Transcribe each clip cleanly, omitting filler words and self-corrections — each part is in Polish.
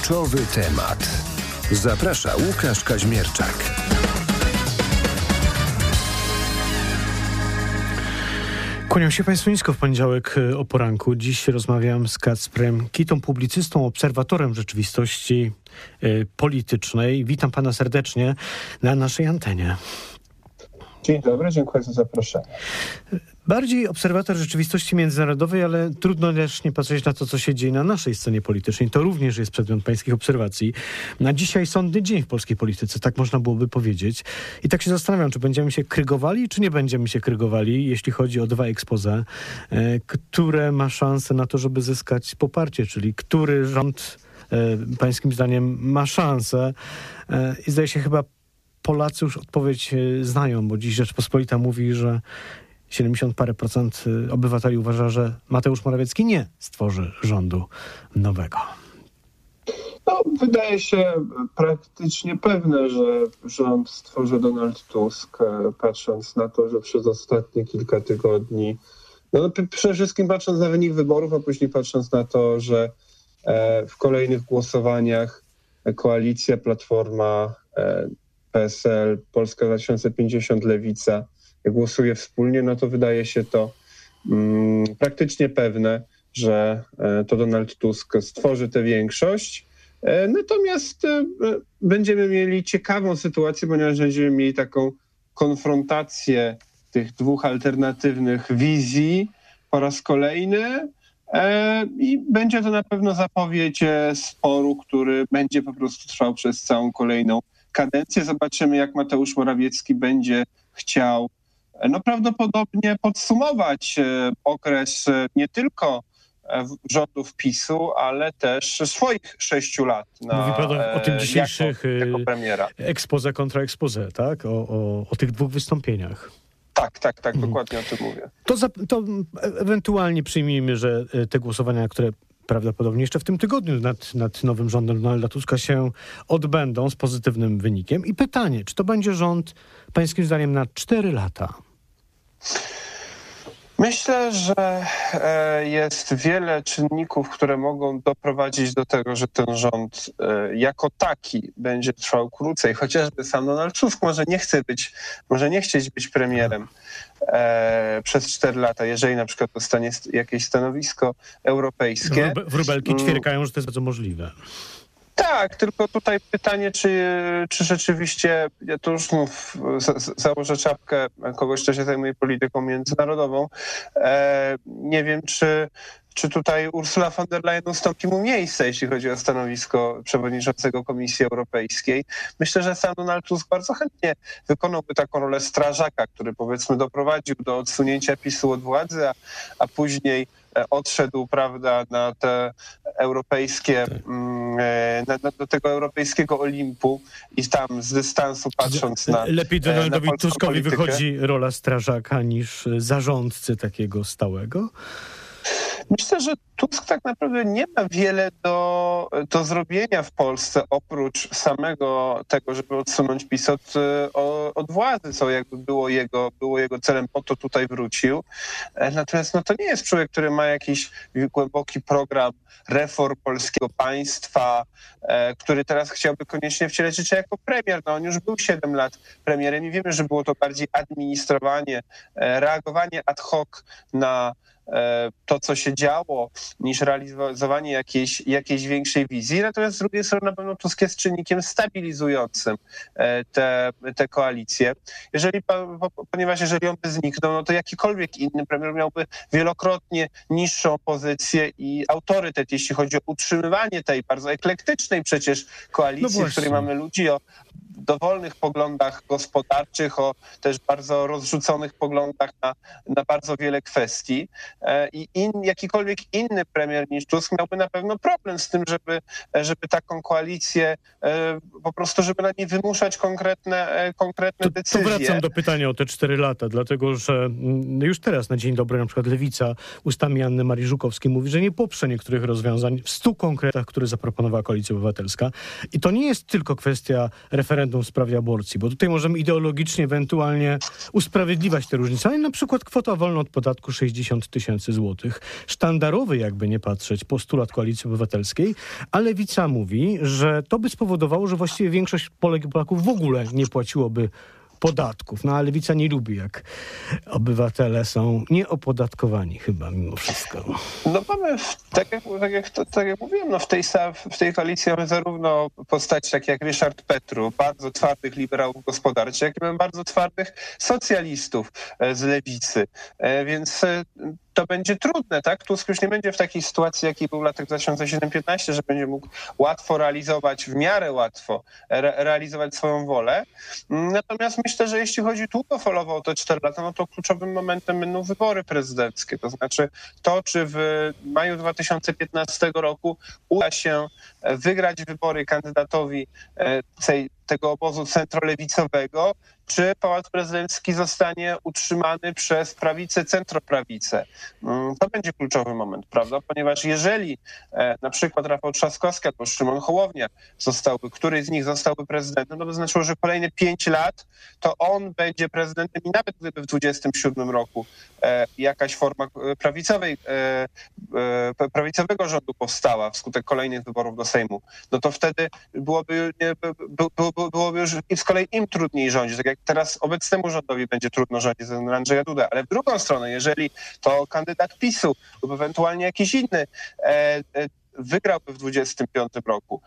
Kluczowy temat. Zaprasza Łukasz Kaźmierczak. Kłaniam się Państwu nisko w poniedziałek o poranku. Dziś rozmawiam z Kacprem Kitą, publicystą, obserwatorem rzeczywistości politycznej. Witam Pana serdecznie na naszej antenie. Dzień dobry, dziękuję za zaproszenie. Bardziej obserwator rzeczywistości międzynarodowej, ale trudno też nie patrzeć na to, co się dzieje na naszej scenie politycznej. To również jest przedmiot pańskich obserwacji. Na dzisiaj sądny dzień w polskiej polityce, tak można byłoby powiedzieć. I tak się zastanawiam, czy będziemy się krygowali, czy nie będziemy się krygowali, jeśli chodzi o dwa exposé, które ma szansę na to, żeby zyskać poparcie, czyli który rząd pańskim zdaniem ma szansę. I zdaje się, chyba Polacy już odpowiedź znają, bo dziś Rzeczpospolita mówi, że 70 parę procent obywateli uważa, że Mateusz Morawiecki nie stworzy rządu nowego. No, wydaje się praktycznie pewne, że rząd stworzy Donald Tusk, patrząc na to, że przez ostatnie kilka tygodni, przede wszystkim patrząc na wynik wyborów, a później patrząc na to, że w kolejnych głosowaniach koalicja Platforma, PSL, Polska 2050, Lewica głosuje wspólnie, no to wydaje się to praktycznie pewne, że to Donald Tusk stworzy tę większość. Natomiast będziemy mieli ciekawą sytuację, ponieważ będziemy mieli taką konfrontację tych dwóch alternatywnych wizji po raz kolejny i będzie to na pewno zapowiedź sporu, który będzie po prostu trwał przez całą kolejną kadencję. Zobaczymy, jak Mateusz Morawiecki będzie chciał prawdopodobnie podsumować okres nie tylko rządów PiS-u, ale też swoich 6 lat Mówi pan o tym dzisiejszych jako premiera. Exposé kontra exposé, tak? O tych dwóch wystąpieniach. Tak, dokładnie o tym mówię. To ewentualnie przyjmijmy, że te głosowania, które prawdopodobnie jeszcze w tym tygodniu nad nowym rządem Donalda Tuska się odbędą z pozytywnym wynikiem. I pytanie, czy to będzie rząd pańskim zdaniem na 4 lata? Myślę, że jest wiele czynników, które mogą doprowadzić do tego, że ten rząd jako taki będzie trwał krócej. Chociażby sam Donald Tusk może nie chcieć być premierem przez 4 lata, jeżeli na przykład dostanie jakieś stanowisko europejskie. Wróbelki ćwierkają, że to jest bardzo możliwe. Tak, tylko tutaj pytanie, czy rzeczywiście, ja tu już założę czapkę kogoś, kto się zajmuje polityką międzynarodową. Nie wiem, czy tutaj Ursula von der Leyen ustąpi mu miejsce, jeśli chodzi o stanowisko przewodniczącego Komisji Europejskiej. Myślę, że sam Donald Tusk bardzo chętnie wykonałby taką rolę strażaka, który powiedzmy doprowadził do odsunięcia PiS-u od władzy, a później odszedł, prawda, na te europejskie, do tego europejskiego Olimpu i tam z dystansu patrząc na lepiej Donaldowi Tuskowi politykę. wychodzi rola strażaka niż zarządcy takiego stałego? Myślę, że Tusk tak naprawdę nie ma wiele do zrobienia w Polsce oprócz samego tego, żeby odsunąć PiS od władzy, co jakby było jego celem, po to tutaj wrócił. Natomiast to nie jest człowiek, który ma jakiś głęboki program reform polskiego państwa, który teraz chciałby koniecznie wcielać życie jako premier. On już był 7 lat premierem i wiemy, że było to bardziej administrowanie, reagowanie ad hoc na to, co się działo, niż realizowanie jakiejś większej wizji. Natomiast z drugiej strony na pewno Tusk jest czynnikiem stabilizującym te koalicje. Ponieważ jeżeli on by zniknął, to jakikolwiek inny premier miałby wielokrotnie niższą pozycję i autorytet, jeśli chodzi o utrzymywanie tej bardzo eklektycznej przecież koalicji, w której mamy ludzi o dowolnych poglądach gospodarczych, o też bardzo rozrzuconych poglądach na bardzo wiele kwestii. I jakikolwiek inny premier niż Tusk miałby na pewno problem z tym, żeby taką koalicję po prostu, żeby na niej wymuszać konkretne decyzje. To wracam do pytania o te 4 lata, dlatego że już teraz na dzień dobry na przykład Lewica ustami Anny Marii Żukowskiej mówi, że nie poprze niektórych rozwiązań w 100 konkretach, które zaproponowała Koalicja Obywatelska. I to nie jest tylko kwestia referendum referendum w sprawie aborcji, bo tutaj możemy ideologicznie ewentualnie usprawiedliwiać te różnice, ale na przykład kwota wolna od podatku 60 000 złotych. Sztandarowy, jakby nie patrzeć, postulat Koalicji Obywatelskiej, a Lewica mówi, że to by spowodowało, że właściwie większość Polek i Polaków w ogóle nie płaciłoby podatków. No a Lewica nie lubi, jak obywatele są nieopodatkowani chyba mimo wszystko. No mamy, tak jak mówiłem, no w tej koalicji mamy zarówno postaci takie jak Ryszard Petru, bardzo twardych liberałów gospodarczych, jak i mamy bardzo twardych socjalistów z lewicy. Więc to będzie trudne, tak? Tusk już nie będzie w takiej sytuacji, jakiej był w latach 2007-2015, że będzie mógł łatwo realizować, w miarę łatwo realizować swoją wolę. Natomiast myślę, że jeśli chodzi długofalowo o te 4 lata, no to kluczowym momentem będą wybory prezydenckie. To znaczy to, czy w maju 2015 roku uda się wygrać wybory kandydatowi tego obozu centrolewicowego, czy Pałac Prezydencki zostanie utrzymany przez prawicę, centroprawicę. To będzie kluczowy moment, prawda? Ponieważ jeżeli na przykład Rafał Trzaskowski albo Szymon Hołownia któryś z nich zostałby prezydentem, to by znaczyło, że kolejne 5 lat to on będzie prezydentem i nawet gdyby w 27 roku jakaś forma prawicowego rządu powstała wskutek kolejnych wyborów do Sejmu, no to wtedy byłoby już z kolei im trudniej rządzić. Tak jak teraz obecnemu rządowi będzie trudno rządzić ze Andrzeja Duda, ale w drugą stronę, jeżeli to kandydat PiS-u lub ewentualnie jakiś inny wygrałby w 25 roku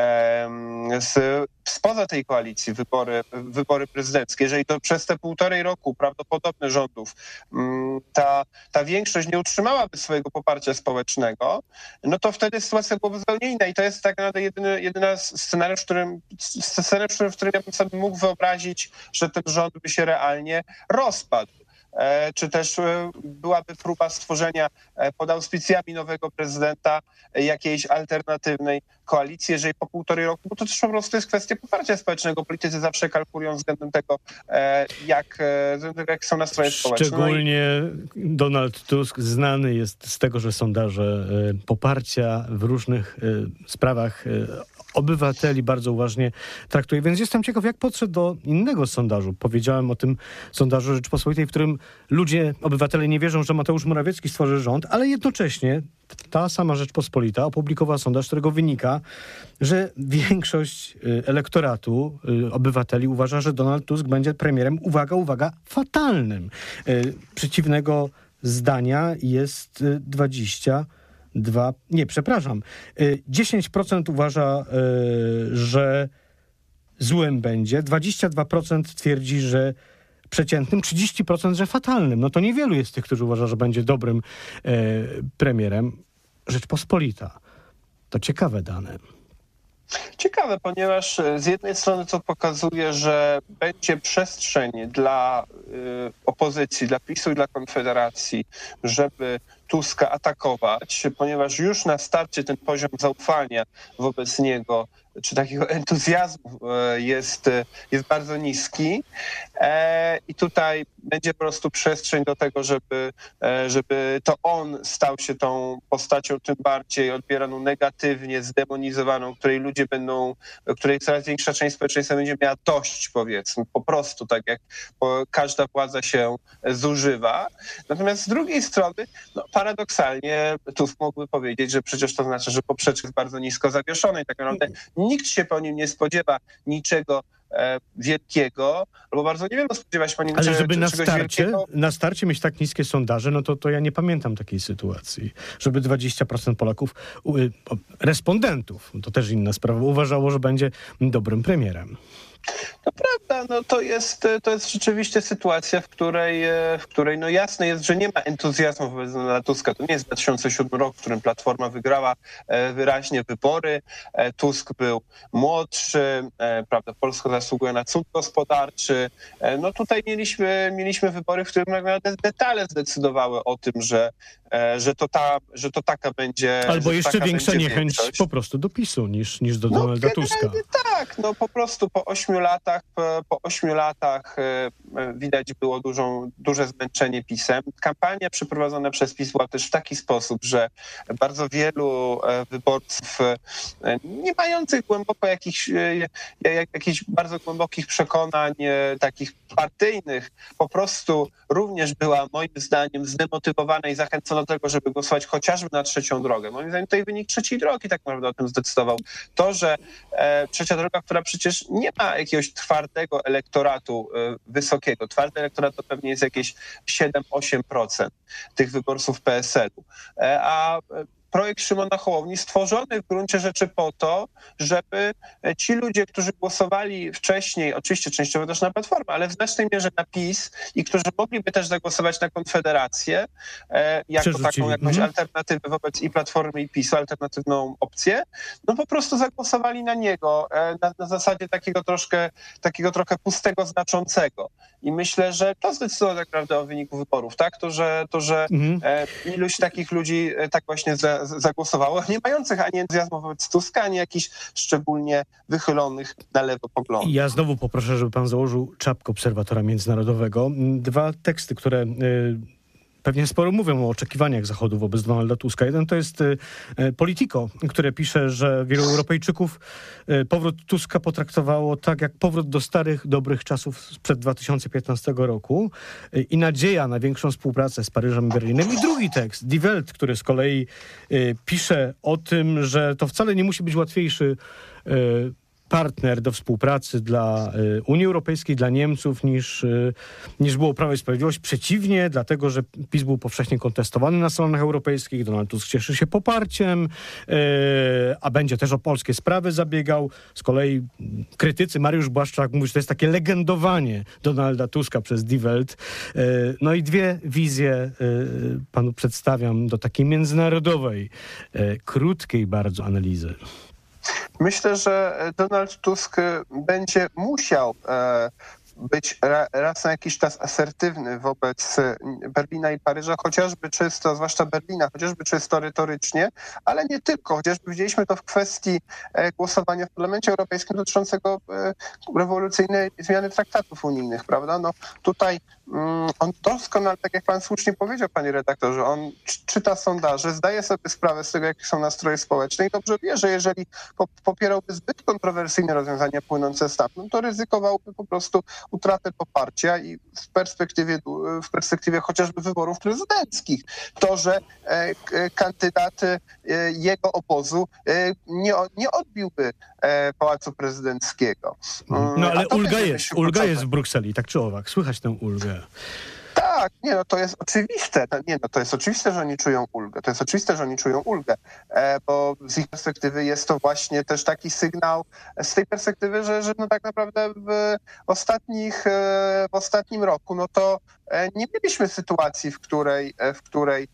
spoza tej koalicji wybory prezydenckie, jeżeli to przez te 1,5 roku prawdopodobnych rządów ta większość nie utrzymałaby swojego poparcia społecznego, no to wtedy sytuacja byłaby zupełnie inna i to jest tak naprawdę jedyny scenariusz, w którym ja bym sobie mógł wyobrazić, że ten rząd by się realnie rozpadł. Czy też byłaby próba stworzenia pod auspicjami nowego prezydenta jakiejś alternatywnej koalicji, jeżeli po 1,5 roku, bo to też po prostu jest kwestia poparcia społecznego. Politycy zawsze kalkulują względem tego, jak są nastroje społeczne. Szczególnie Donald Tusk znany jest z tego, że sondaże poparcia w różnych sprawach obywateli bardzo uważnie traktuje. Więc jestem ciekaw, jak podszedł do innego sondażu. Powiedziałem o tym sondażu Rzeczpospolitej, w którym obywatele nie wierzą, że Mateusz Morawiecki stworzy rząd, ale jednocześnie ta sama Rzeczpospolita opublikowała sondaż, z którego wynika, że większość elektoratu, obywateli uważa, że Donald Tusk będzie premierem, uwaga, fatalnym. Przeciwnego zdania jest 10% uważa, że złym będzie, 22% twierdzi, że przeciętnym, 30%, że fatalnym. No to niewielu jest tych, którzy uważa, że będzie dobrym premierem. Rzeczpospolita. To ciekawe dane. Ciekawe, ponieważ z jednej strony to pokazuje, że będzie przestrzeń dla opozycji, dla PiS-u i dla Konfederacji, żeby Tuska atakować, ponieważ już na starcie ten poziom zaufania wobec niego, czy takiego entuzjazmu jest bardzo niski i tutaj będzie po prostu przestrzeń do tego, żeby to on stał się tą postacią tym bardziej odbieraną negatywnie, zdemonizowaną, której coraz większa część społeczeństwa będzie miała dość, powiedzmy, po prostu tak jak każda władza się zużywa. Natomiast z drugiej strony, no, paradoksalnie Tusk mógłby powiedzieć, że przecież to znaczy, że poprzeczek jest bardzo nisko zawieszony i tak naprawdę nikt się po nim nie spodziewa niczego wielkiego, albo bardzo niewiele spodziewa się po nim ale żeby czegoś wielkiego. Na starcie mieć tak niskie sondaże, no to ja nie pamiętam takiej sytuacji, żeby 20% Polaków, respondentów, to też inna sprawa, uważało, że będzie dobrym premierem. To prawda, no to jest rzeczywiście sytuacja, w której no jasne jest, że nie ma entuzjazmu wobec Donalda Tuska. To nie jest 2007 rok, w którym Platforma wygrała wyraźnie wybory. Tusk był młodszy, prawda, Polska zasługuje na cud gospodarczy. No tutaj mieliśmy wybory, w których naprawdę detale zdecydowały o tym, że to taka będzie. Albo jeszcze taka większa będzie niechęć większość. po prostu do PiS-u niż do Donalda Tuska. Tak, po prostu po 8 latach widać było duże zmęczenie PiS-em. Kampania przeprowadzona przez PiS była też w taki sposób, że bardzo wielu wyborców nie mających głęboko jakichś bardzo głębokich przekonań takich partyjnych po prostu również była moim zdaniem zdemotywowana i zachęcona do tego, żeby głosować chociażby na trzecią drogę. Moim zdaniem tutaj wynik trzeciej drogi tak naprawdę o tym zdecydował. To, że trzecia droga, która przecież nie ma jakiegoś twardego elektoratu wysokiego. Twardy elektorat to pewnie jest jakieś 7-8% tych wyborców PSL-u. A projekt Szymona Hołowni stworzony w gruncie rzeczy po to, żeby ci ludzie, którzy głosowali wcześniej, oczywiście częściowo też na Platformę, ale w znacznej mierze na PiS i którzy mogliby też zagłosować na Konfederację jako taką jakąś alternatywę wobec i Platformy i PiS-u, alternatywną opcję, po prostu zagłosowali na niego na zasadzie takiego trochę pustego, znaczącego. I myślę, że to zdecydowało tak naprawdę o wyniku wyborów, tak? To, że iluś takich ludzi tak właśnie zagłosowało, nie mających ani entuzjazmu wobec Tuska, ani jakichś szczególnie wychylonych na lewo poglądów. Ja znowu poproszę, żeby pan założył czapkę obserwatora międzynarodowego. Dwa teksty, które pewnie sporo mówią o oczekiwaniach Zachodu wobec Donalda Tuska. Jeden to jest Politico, które pisze, że wielu Europejczyków powrót Tuska potraktowało tak jak powrót do starych, dobrych czasów sprzed 2015 roku i nadzieja na większą współpracę z Paryżem i Berlinem. I drugi tekst, Die Welt, który z kolei pisze o tym, że to wcale nie musi być łatwiejszy partner do współpracy dla Unii Europejskiej, dla Niemców niż było Prawo i Sprawiedliwość. Przeciwnie, dlatego, że PiS był powszechnie kontestowany na salonach europejskich, Donald Tusk cieszy się poparciem, a będzie też o polskie sprawy zabiegał. Z kolei krytycy, Mariusz Błaszczak mówi, że to jest takie legendowanie Donalda Tuska przez Die Welt. No i dwie wizje panu przedstawiam do takiej międzynarodowej, krótkiej bardzo analizy. Myślę, że Donald Tusk będzie musiał być raz na jakiś czas asertywny wobec Berlina i Paryża, chociażby czysto, zwłaszcza Berlina, chociażby czysto retorycznie, ale nie tylko. Chociażby widzieliśmy to w kwestii głosowania w Parlamencie Europejskim dotyczącego rewolucyjnej zmiany traktatów unijnych, prawda? Tutaj on doskonale, tak jak pan słusznie powiedział, panie redaktorze, on czyta sondaże, zdaje sobie sprawę z tego, jakie są nastroje społeczne i dobrze wie, że jeżeli popierałby zbyt kontrowersyjne rozwiązania płynące stamtąd, to ryzykowałby po prostu utratę poparcia i w perspektywie chociażby wyborów prezydenckich. To, że kandydat jego obozu nie odbiłby Pałacu Prezydenckiego. No ale ulga jest w Brukseli, tak czy owak. Słychać tę ulgę. Tak, to jest oczywiste. To jest oczywiste, że oni czują ulgę. To jest oczywiste, że oni czują ulgę, bo z ich perspektywy jest to właśnie też taki sygnał z tej perspektywy, że tak naprawdę w ostatnim roku, to nie mieliśmy sytuacji, w której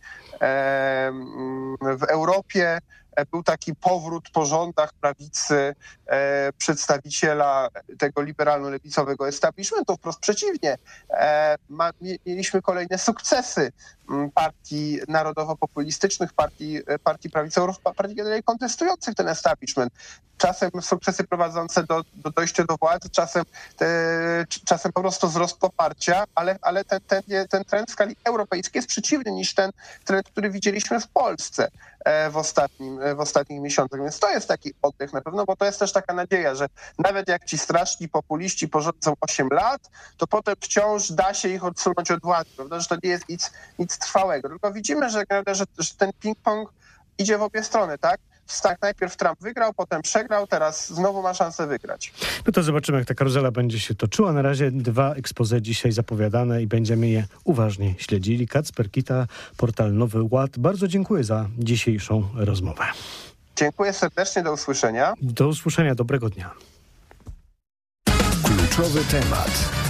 w Europie był taki powrót po rządach prawicy przedstawiciela tego liberalno-lewicowego establishmentu. Wprost przeciwnie. Mieliśmy kolejne sukcesy partii narodowo-populistycznych, partii prawicowych, partii generalnie kontestujących ten establishment. Czasem sukcesy prowadzące do dojścia do władzy, czasem po prostu wzrost poparcia, ale ten trend w skali europejskiej jest przeciwny niż ten trend, który widzieliśmy w Polsce w ostatnich miesiącach. Więc to jest taki oddech na pewno, bo to jest też taka nadzieja, że nawet jak ci straszni populiści porządzą 8 lat, to potem wciąż da się ich odsunąć od władzy, prawda? Że to nie jest nic trwałego. Tylko widzimy, że ten ping-pong idzie w obie strony, tak? Najpierw Trump wygrał, potem przegrał, teraz znowu ma szansę wygrać. No to zobaczymy, jak ta karuzela będzie się toczyła. Na razie 2 expose dzisiaj zapowiadane i będziemy je uważnie śledzili. Kacper Kita, portal Nowy Ład. Bardzo dziękuję za dzisiejszą rozmowę. Dziękuję serdecznie, do usłyszenia. Do usłyszenia, dobrego dnia. Kluczowy temat.